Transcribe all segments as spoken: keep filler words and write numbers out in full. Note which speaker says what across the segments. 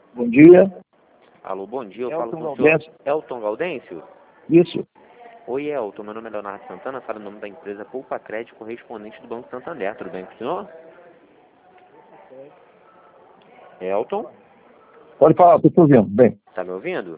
Speaker 1: Bom dia.
Speaker 2: Alô, bom dia. Eu
Speaker 1: Elton
Speaker 2: falo com o
Speaker 1: Gaudêncio.
Speaker 2: senhor Elton Gaudêncio?
Speaker 1: Isso.
Speaker 2: Oi, Elton. Meu nome é Leonardo Santana. Falo em nome da empresa Poupa Crédito, correspondente do Banco Santander. Tudo bem com o senhor? Elton?
Speaker 1: Pode falar, estou te ouvindo. Bem,
Speaker 2: Tá me ouvindo?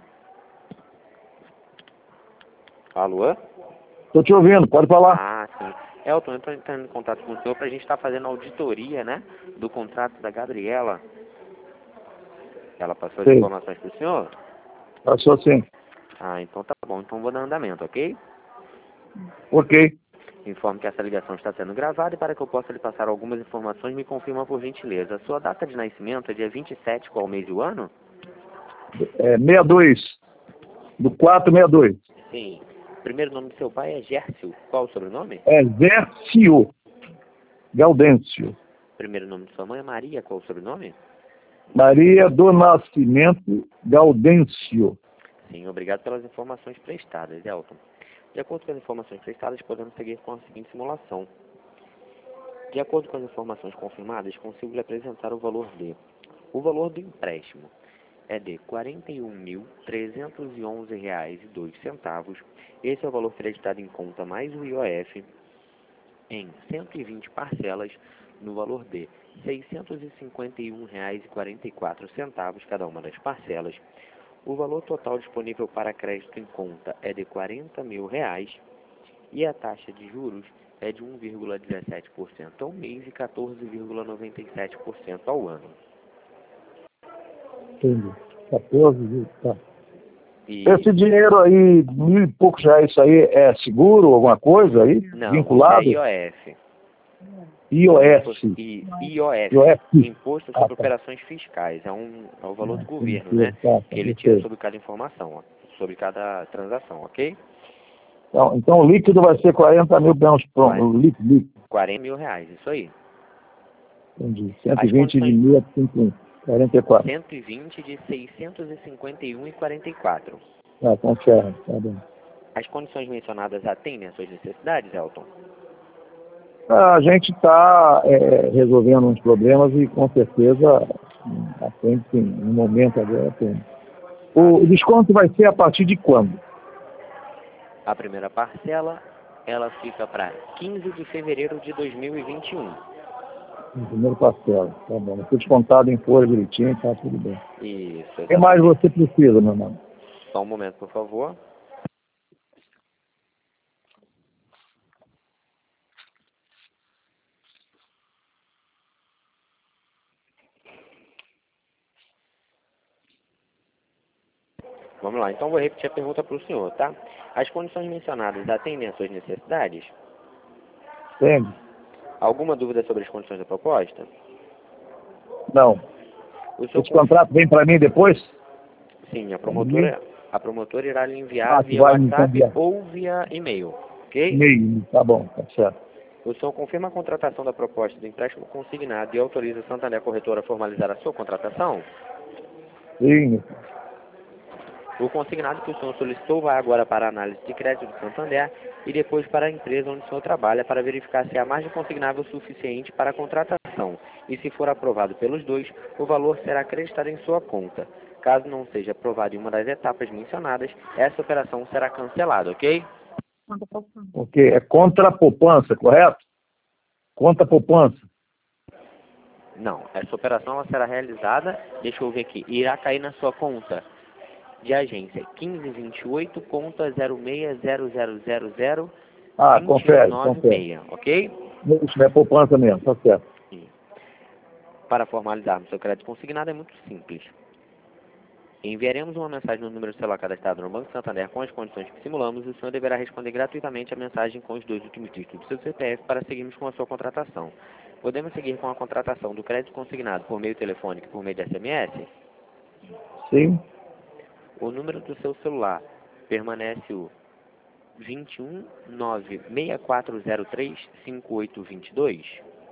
Speaker 2: Alô?
Speaker 1: estou te ouvindo, pode falar.
Speaker 2: Ah, sim. Elton, eu estou entrando em contato com o senhor para a gente estar fazendo a auditoria, né, do contrato da Gabriela. Ela passou as
Speaker 1: Sei.
Speaker 2: informações para o senhor?
Speaker 1: Passou sim.
Speaker 2: Ah, então tá bom. Então vou dar andamento, ok?
Speaker 1: Ok.
Speaker 2: Informo que essa ligação está sendo gravada e para que eu possa lhe passar algumas informações, me confirma por gentileza. A sua data de nascimento é dia vinte e sete, qual mês e o ano?
Speaker 1: É sessenta e dois. Do quatro sessenta e dois.
Speaker 2: Sim. O primeiro nome do seu pai é Gércio. Qual o sobrenome?
Speaker 1: É Zércio Gaudêncio.
Speaker 2: O primeiro nome de sua mãe é Maria. Qual o sobrenome?
Speaker 1: Maria do Nascimento Gaudêncio.
Speaker 2: Sim, obrigado pelas informações prestadas, Elton. De acordo com as informações prestadas, podemos seguir com a seguinte simulação. De acordo com as informações confirmadas, consigo lhe apresentar o valor de... O valor do empréstimo é de quarenta e um mil trezentos e onze reais e dois centavos. Esse é o valor creditado em conta mais o I O F em cento e vinte parcelas no valor de seiscentos e cinquenta e um reais e quarenta e quatro centavos cada uma das parcelas. O valor total disponível para crédito em conta é de quarenta mil reais e a taxa de juros é de um vírgula dezessete por cento ao mês e quatorze vírgula noventa e sete por cento ao ano.
Speaker 1: Entendi. quatorze, tá.
Speaker 2: E
Speaker 1: Esse dinheiro aí, mil e poucos reais, isso aí é seguro, alguma coisa aí?
Speaker 2: não,
Speaker 1: Vinculado?
Speaker 2: isso é I O F.
Speaker 1: I O S.
Speaker 2: E I O F,
Speaker 1: I O F.
Speaker 2: Imposto
Speaker 1: Ah,
Speaker 2: sobre
Speaker 1: tá.
Speaker 2: Operações Fiscais. É, um, é o valor do governo,
Speaker 1: Entendi.
Speaker 2: né?
Speaker 1: Tá, tá,
Speaker 2: Que ele tira
Speaker 1: entendi.
Speaker 2: sobre cada informação, ó, sobre cada transação, ok?
Speaker 1: Então, então o líquido vai ser quarenta mil bens pronto. O líquido, líquido.
Speaker 2: quarenta mil reais, isso aí.
Speaker 1: Entendi. cento e
Speaker 2: As
Speaker 1: vinte de
Speaker 2: condições
Speaker 1: mil a cinquenta e um. quarenta e quatro.
Speaker 2: cento e vinte de seiscentos e cinquenta e um e quarenta e quatro.
Speaker 1: Tá, confere. Tá bem.
Speaker 2: As condições mencionadas atendem às suas necessidades, Elton?
Speaker 1: A gente está é, resolvendo uns problemas e com certeza atende sim. No momento agora atende. O desconto vai ser a partir de quando?
Speaker 2: A primeira parcela, ela fica para quinze de fevereiro de dois mil e vinte e um.
Speaker 1: No primeiro parcela. Tá bom. Foi descontado em folha direitinho, tá tudo bem.
Speaker 2: Isso,
Speaker 1: O que mais
Speaker 2: exatamente.
Speaker 1: você precisa, meu irmão?
Speaker 2: Só um momento, por favor. Vamos lá, então vou repetir a pergunta para o senhor, tá? As condições mencionadas atendem às suas necessidades?
Speaker 1: Entende?
Speaker 2: Alguma dúvida sobre as condições da proposta?
Speaker 1: Não.
Speaker 2: O senhor
Speaker 1: Esse
Speaker 2: conf...
Speaker 1: contrato vem para mim depois?
Speaker 2: Sim, a promotora, a promotora irá lhe enviar
Speaker 1: Ah, que
Speaker 2: via
Speaker 1: vai me
Speaker 2: WhatsApp
Speaker 1: enviar.
Speaker 2: ou via e-mail, ok?
Speaker 1: Meio. Tá bom, tá certo.
Speaker 2: O senhor confirma a contratação da proposta do empréstimo consignado e autoriza a Santander Corretora a formalizar a sua contratação?
Speaker 1: Sim.
Speaker 2: O consignado que o senhor solicitou vai agora para a análise de crédito do Santander e depois para a empresa onde o senhor trabalha para verificar se há margem consignável suficiente para a contratação. E se for aprovado pelos dois, o valor será acreditado em sua conta. Caso não seja aprovado em uma das etapas mencionadas, essa operação será cancelada, ok?
Speaker 1: Ok. É contra a poupança, correto? Contra a poupança.
Speaker 2: Não, essa operação ela será realizada, deixa eu ver aqui, irá cair na sua conta de agência quinze vinte e oito, conta zero seis zero zero zero zero
Speaker 1: Ah,
Speaker 2: dois um
Speaker 1: confere,
Speaker 2: nove
Speaker 1: confere.
Speaker 2: seis, ok?
Speaker 1: Isso é poupança mesmo, tá certo.
Speaker 2: E para formalizarmos seu crédito consignado é muito simples. Enviaremos uma mensagem no número de celular cadastrado no Banco Santander com as condições que simulamos e o senhor deverá responder gratuitamente a mensagem com os dois últimos dígitos do seu C P F para seguirmos com a sua contratação. Podemos seguir com a contratação do crédito consignado por meio telefônico e por meio de S M S?
Speaker 1: Sim.
Speaker 2: O número do seu celular permanece o vinte e um nove seis quatro zero três cinco oito dois dois?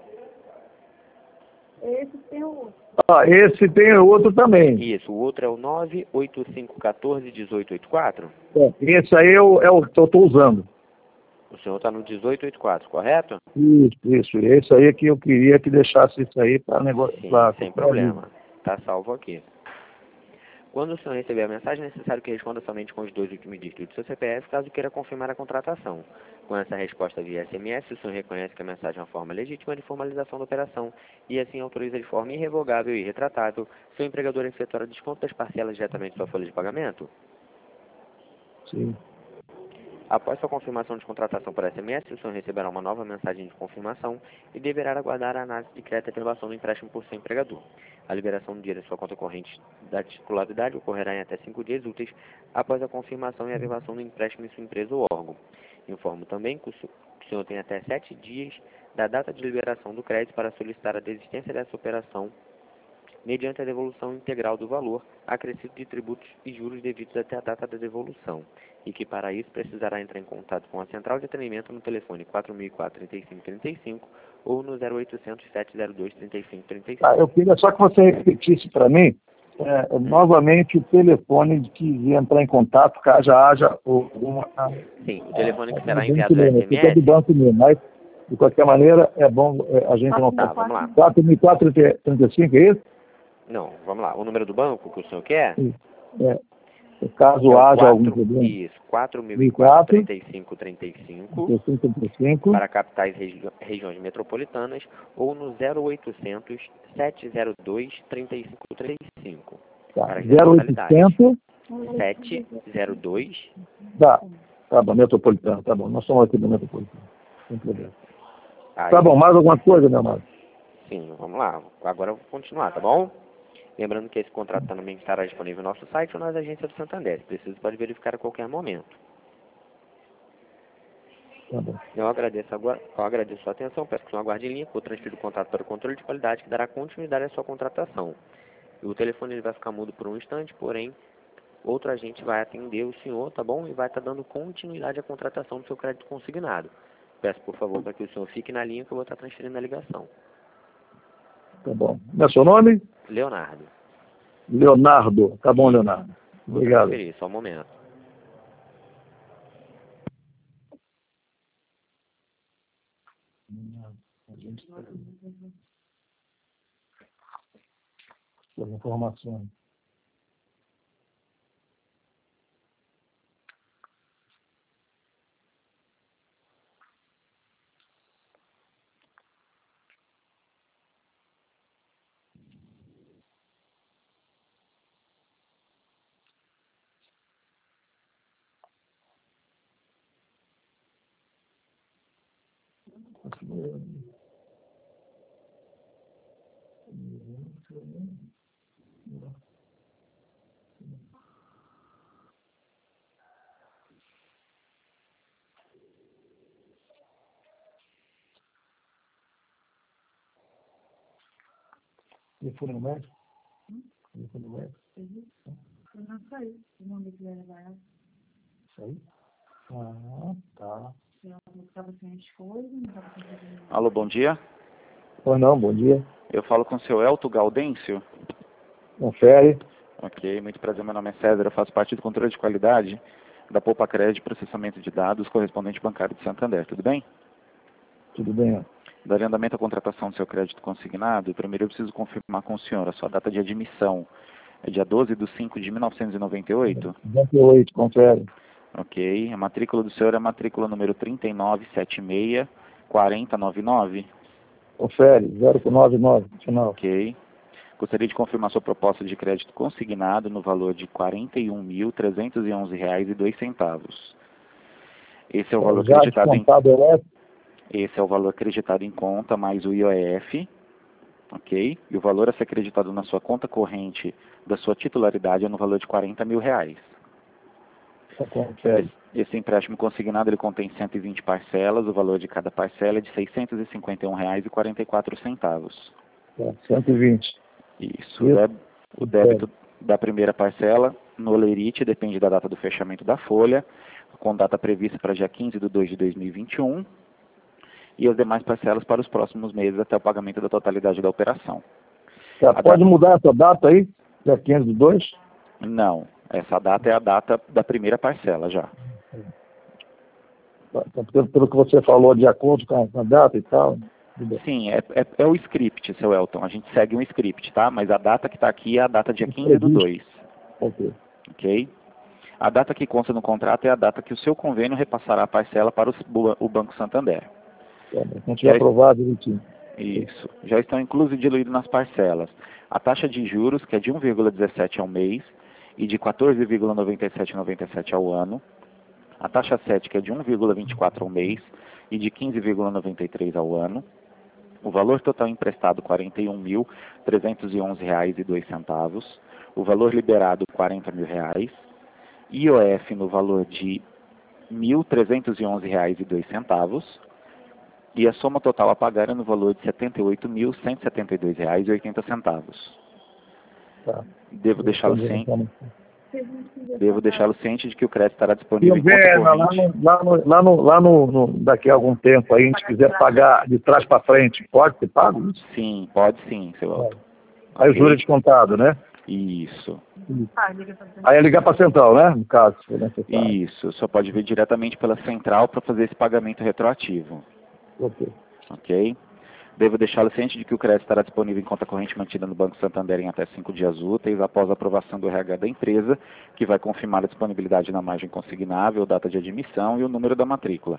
Speaker 3: Esse tem o...
Speaker 1: Ah, esse tem outro também.
Speaker 2: Isso, o outro é o nove oito cinco um quatro um oito oito quatro?
Speaker 1: É, esse aí é o, é o que eu estou usando.
Speaker 2: O senhor está no dezoito oitenta e quatro, correto?
Speaker 1: Isso, isso. Esse aí é que eu queria que deixasse isso aí para negócio.
Speaker 2: Sim,
Speaker 1: pra-
Speaker 2: sem
Speaker 1: pra mim.
Speaker 2: problema. Tá salvo aqui. Quando o senhor receber a mensagem, é necessário que responda somente com os dois últimos dígitos do seu C P F, caso queira confirmar a contratação. Com essa resposta via S M S, o senhor reconhece que a mensagem é uma forma legítima de formalização da operação e assim autoriza de forma irrevogável e irretratável seu empregador a efetuar o desconto das parcelas diretamente da sua folha de pagamento?
Speaker 1: Sim.
Speaker 2: Após sua confirmação de contratação por S M S, o senhor receberá uma nova mensagem de confirmação e deverá aguardar a análise de crédito e aprovação do empréstimo por seu empregador. A liberação do dinheiro em sua conta corrente da titularidade ocorrerá em até cinco dias úteis após a confirmação e averbação do empréstimo em sua empresa ou órgão. Informo também que o senhor tem até sete dias da data de liberação do crédito para solicitar a desistência dessa operação mediante a devolução integral do valor, acrescido de tributos e juros devidos até a data da devolução, e que para isso precisará entrar em contato com a central de atendimento no telefone quatro mil e quatro, trinta e cinco trinta e cinco ou no zero oitocentos, sete zero dois, trinta e cinco trinta e cinco.
Speaker 1: Ah, eu queria só que você repetisse para mim, é, novamente, o telefone de que entrar em contato caso haja alguma...
Speaker 2: Sim, o telefone que será
Speaker 1: É
Speaker 2: enviado no S M S...
Speaker 1: é do banco mesmo, mas, de qualquer maneira, é bom é, a gente não...
Speaker 2: Tá, vamos lá.
Speaker 1: quatro mil e quatro, trinta e cinco, é isso?
Speaker 2: Não, vamos lá. O número do banco que o senhor quer?
Speaker 1: É. Caso
Speaker 2: é
Speaker 1: haja
Speaker 2: quatro,
Speaker 1: algum problema.
Speaker 2: Isso, quatro mil e quatro, trinta e cinco trinta e cinco para capitais regi regiões metropolitanas ou no zero oitocentos, sete zero dois, trinta e cinco trinta e cinco.
Speaker 1: Tá.
Speaker 2: Para
Speaker 1: zero oitocentos
Speaker 2: sete zero dois.
Speaker 1: Tá. Tá bom, metropolitano, tá bom. Nós somos aqui do metropolitano. Sem problema.
Speaker 2: Aí,
Speaker 1: tá bom, mais alguma coisa, meu amado?
Speaker 2: Sim, vamos lá. Agora eu vou continuar, tá bom? Lembrando que esse contrato também estará disponível no nosso site ou nas agências do Santander. Se precisa, pode verificar a qualquer momento.
Speaker 1: Tá bom.
Speaker 2: Eu agradeço, agora, eu agradeço a sua atenção, peço que o senhor aguarde em linha, vou transferir o contato para o controle de qualidade, que dará continuidade à sua contratação. E o telefone ele vai ficar mudo por um instante, porém, outro agente vai atender o senhor, tá bom? E vai estar dando continuidade à contratação do seu crédito consignado. Peço, por favor, para que o senhor fique na linha, que eu vou estar transferindo a ligação.
Speaker 1: Tá bom. Não é seu nome?
Speaker 2: Leonardo.
Speaker 1: Leonardo. Tá bom, Leonardo. Obrigado.
Speaker 2: Vou transferir, só um momento.
Speaker 1: As informações. Telefone no médico? Telefone no médico?
Speaker 3: Eu não sei. O nome que era
Speaker 1: Isso aí? Ah, tá.
Speaker 3: eu estava sem as coisas, não estava sem...
Speaker 4: Alô, bom dia.
Speaker 1: Pois não, bom dia.
Speaker 4: Eu falo com o seu Elton Gaudêncio.
Speaker 1: Confere.
Speaker 4: Ok, muito prazer, meu nome é César, eu faço parte do controle de qualidade da Poupa Crédito, processamento de dados, correspondente bancário de Santander, tudo bem?
Speaker 1: Tudo bem?
Speaker 4: Darei andamento à contratação do seu crédito consignado. Primeiro eu preciso confirmar com o senhor a sua data de admissão. É dia doze de cinco de mil novecentos e noventa e oito?
Speaker 1: noventa e oito, confere.
Speaker 4: Ok, a matrícula do senhor é a matrícula número trinta e nove setenta e seis, quarenta noventa e nove?
Speaker 1: Confere, zero noventa e nove, final.
Speaker 4: Ok. Gostaria de confirmar sua proposta de crédito consignado no valor de quarenta e um mil, trezentos e onze reais e dois centavos. Esse é o valor
Speaker 1: Já
Speaker 4: acreditado em...
Speaker 1: descontado elétrico?
Speaker 4: Esse é o valor acreditado em conta, mais o I O F, ok? E o valor a ser acreditado na sua conta corrente da sua titularidade é no valor de quarenta mil reais.
Speaker 1: Confere.
Speaker 4: Esse, esse empréstimo consignado ele contém cento e vinte parcelas, o valor de cada parcela é de seiscentos e cinquenta e um reais e quarenta e quatro centavos.
Speaker 1: Tá, cento e vinte.
Speaker 4: Isso, o, débito, o débito da primeira parcela no Olerite depende da data do fechamento da folha, com data prevista para dia quinze de dois de dois mil e vinte e um, e as demais parcelas para os próximos meses até o pagamento da totalidade da operação.
Speaker 1: Tá, pode
Speaker 4: data...
Speaker 1: mudar essa data aí? Dia quinze de dois?
Speaker 4: Não, essa data é a data da primeira parcela já.
Speaker 1: Tá, pelo, pelo que você falou, de acordo com a, com a data e tal.
Speaker 4: Sim, é, é, é o script, seu Elton. A gente segue um script, tá? Mas a data que está aqui é a data dia quinze do dois.
Speaker 1: Ok.
Speaker 4: Ok? A data que consta no contrato é a data que o seu convênio repassará a parcela para o, o Banco Santander.
Speaker 1: É, não tiver aprovado, direitinho.
Speaker 4: Isso. Já estão inclusos e diluídos nas parcelas a taxa de juros, que é de um vírgula dezessete ao mês e de quatorze vírgula noventa e sete noventa e sete ao ano. A taxa sete, que é de um vírgula vinte e quatro ao mês e de quinze vírgula noventa e três ao ano. O valor total emprestado, quarenta e um mil, trezentos e onze reais e dois centavos. O valor liberado, quarenta mil reais. I O F no valor de mil trezentos e onze reais e dois centavos. E a soma total a pagar é no valor de setenta e oito mil, cento e setenta e dois reais e oitenta centavos.
Speaker 1: Tá.
Speaker 4: Devo deixá-lo ciente,
Speaker 3: Se a gente quiser
Speaker 4: devo
Speaker 3: pagar-
Speaker 4: deixá-lo ciente de que o crédito estará
Speaker 1: Se
Speaker 4: disponível em conta
Speaker 1: houver, lá
Speaker 4: corrente.
Speaker 1: no, lá no, lá no, lá no, no- daqui a algum tempo, aí a gente quiser pagar de trás para frente, pode ser pago isso?
Speaker 4: Sim, pode sim, seu Elton.
Speaker 1: Aí o
Speaker 4: Ok?
Speaker 1: juro é descontado, né?
Speaker 4: Isso,
Speaker 3: Ah, liga pra frente.
Speaker 1: Aí é ligar para a central, né? No caso, se for necessário.
Speaker 4: isso. Só pode vir diretamente pela central para fazer esse pagamento retroativo.
Speaker 1: Ok.
Speaker 4: Ok? Devo deixá-lo ciente de que o crédito estará disponível em conta corrente mantida no Banco Santander em até cinco dias úteis após a aprovação do R H da empresa, que vai confirmar a disponibilidade na margem consignável, data de admissão e o número da matrícula.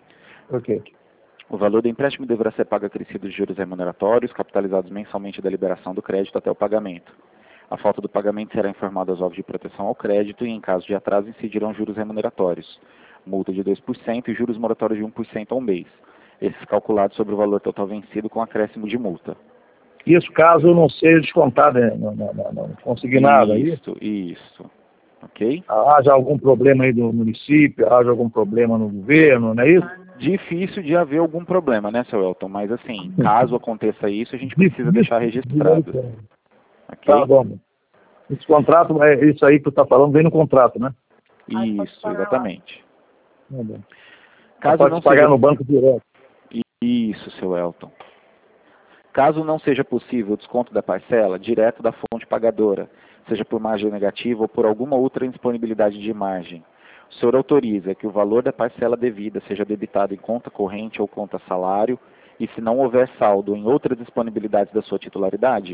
Speaker 1: Ok.
Speaker 4: O valor do empréstimo deverá ser pago acrescido de juros remuneratórios, capitalizados mensalmente da liberação do crédito até o pagamento. A falta do pagamento será informada aos órgãos de proteção ao crédito e, em caso de atraso, incidirão juros remuneratórios, multa de dois por cento e juros moratórios de um por cento ao mês. Esses calculados sobre o valor total vencido com acréscimo de multa.
Speaker 1: Isso caso não seja descontado, né? Não, não, não, não consignado aí.
Speaker 4: Isso, isso. Ok?
Speaker 1: Haja algum problema aí do município, haja algum problema no governo, não é isso?
Speaker 4: Difícil de haver algum problema, né, seu Elton? Mas, assim, caso aconteça isso, a gente precisa deixar registrado. Ok?
Speaker 1: Tá bom. Esse contrato, é isso aí que tu está falando, vem no contrato, né?
Speaker 4: Isso, exatamente.
Speaker 1: Tá bom.
Speaker 4: Caso
Speaker 1: Pode
Speaker 4: não
Speaker 1: pagar
Speaker 4: seja...
Speaker 1: no banco direto.
Speaker 4: Isso, seu Elton. Caso não seja possível o desconto da parcela direto da fonte pagadora, seja por margem negativa ou por alguma outra indisponibilidade de margem, o senhor autoriza que o valor da parcela devida seja debitado em conta corrente ou conta salário e, se não houver saldo em outras disponibilidades da sua titularidade?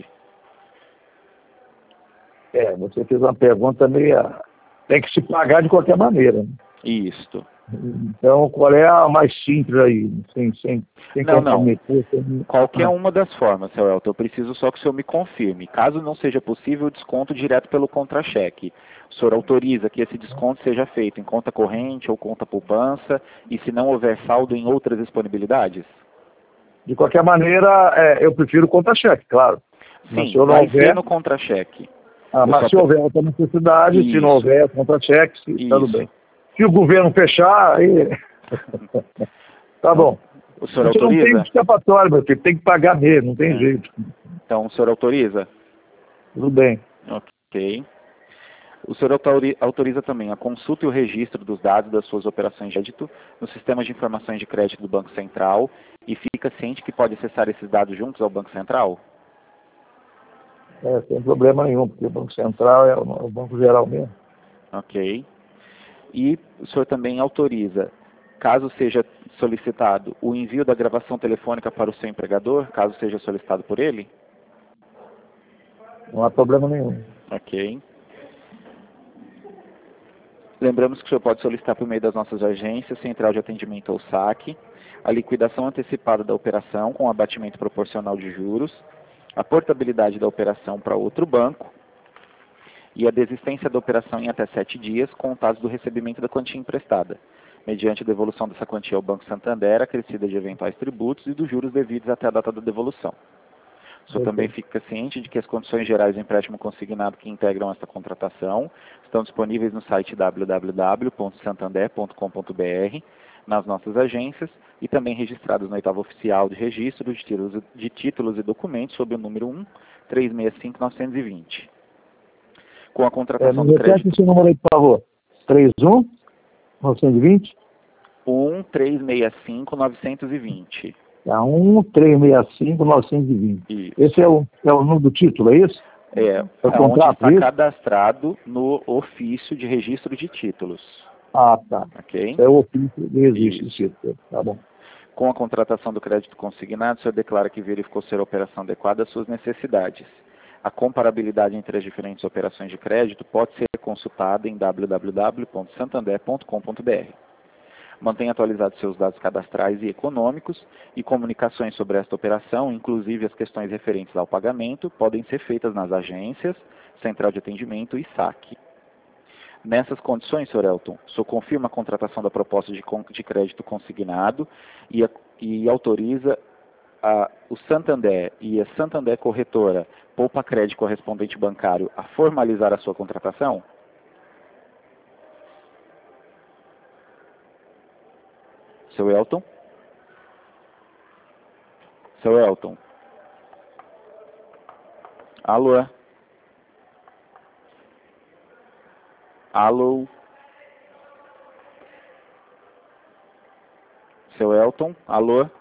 Speaker 1: É, você fez uma pergunta meio... Tem que se pagar de qualquer maneira, né?
Speaker 4: Isto.
Speaker 1: Então, qual é a mais simples aí? Sem, sem, sem
Speaker 4: Não, não.
Speaker 1: comprometer, sem-
Speaker 4: Qualquer
Speaker 1: Ah,
Speaker 4: uma das formas, seu Elton, eu preciso só que o senhor me confirme. Caso não seja possível o desconto direto pelo contra-cheque, o senhor autoriza que esse desconto seja feito em conta corrente ou conta poupança e, se não houver saldo, em outras disponibilidades?
Speaker 1: De qualquer maneira, é, eu prefiro contra-cheque, claro. Mas
Speaker 4: Sim,
Speaker 1: se não
Speaker 4: vai
Speaker 1: houver,
Speaker 4: ser no contra-cheque.
Speaker 1: ah,
Speaker 4: eu
Speaker 1: mas
Speaker 4: só
Speaker 1: se
Speaker 4: pre-
Speaker 1: houver outra necessidade, se não
Speaker 4: Isso.
Speaker 1: houver contra-cheque, se- tudo
Speaker 4: Isso.
Speaker 1: bem. Se o governo fechar, aí... tá bom.
Speaker 4: O senhor
Speaker 1: A gente não tem
Speaker 4: autoriza?
Speaker 1: escapatória, meu filho, tem que pagar mesmo, não tem
Speaker 4: É.
Speaker 1: jeito.
Speaker 4: Então, o senhor autoriza?
Speaker 1: Tudo bem.
Speaker 4: Ok. O senhor autori- autoriza também a consulta e o registro dos dados das suas operações de crédito no sistema de informações de crédito do Banco Central e fica ciente que pode acessar esses dados juntos ao Banco Central?
Speaker 1: É, sem problema nenhum, porque o Banco Central é o, o Banco Geral mesmo.
Speaker 4: Ok. E o senhor também autoriza, caso seja solicitado, o envio da gravação telefônica para o seu empregador, caso seja solicitado por ele?
Speaker 1: Não há problema nenhum.
Speaker 4: Ok. Lembramos que o senhor pode solicitar por meio das nossas agências, Central de Atendimento ou saque, a liquidação antecipada da operação com abatimento proporcional de juros, a portabilidade da operação para outro banco e a desistência da operação em até sete dias, contados do recebimento da quantia emprestada, mediante a devolução dessa quantia ao Banco Santander, acrescida de eventuais tributos e dos juros devidos até a data da devolução. O senhor
Speaker 1: Ok.
Speaker 4: também fica ciente de que as condições gerais do empréstimo consignado que integram esta contratação estão disponíveis no site w w w ponto santander ponto com ponto b r, nas nossas agências e também registradas no oitavo oficial de registro de títulos, de títulos e documentos sob o número um três seis cinco nove dois zero. Com a
Speaker 1: É,
Speaker 4: contratação
Speaker 1: me
Speaker 4: do
Speaker 1: repete
Speaker 4: crédito
Speaker 1: esse número aí, por favor. trinta e um, novecentos e vinte,
Speaker 4: um três seis cinco nove dois zero.
Speaker 1: tá, um três seis cinco novecentos e vinte.
Speaker 4: Isso.
Speaker 1: Esse é o, é o número do título, é isso?
Speaker 4: É,
Speaker 1: É o
Speaker 4: onde
Speaker 1: contrato,
Speaker 4: está
Speaker 1: isso?
Speaker 4: cadastrado no ofício de registro de títulos.
Speaker 1: Ah, tá.
Speaker 4: Ok?
Speaker 1: É o ofício de registro do
Speaker 4: Isso.
Speaker 1: título. Tá bom.
Speaker 4: Com a contratação do crédito consignado, o senhor declara que verificou ser a operação adequada às suas necessidades. A comparabilidade entre as diferentes operações de crédito pode ser consultada em w w w ponto santander ponto com ponto b r. Mantenha atualizados seus dados cadastrais e econômicos, e comunicações sobre esta operação, inclusive as questões referentes ao pagamento, podem ser feitas nas agências, central de atendimento e saque. Nessas condições, senhor Elton, o senhor confirma a contratação da proposta de, de crédito consignado e, a, e autoriza a, o Santander e a Santander Corretora Poupa Crédito Correspondente Bancário a formalizar a sua contratação? Seu Elton? Seu Elton? Alô? Alô? Seu Elton? Alô?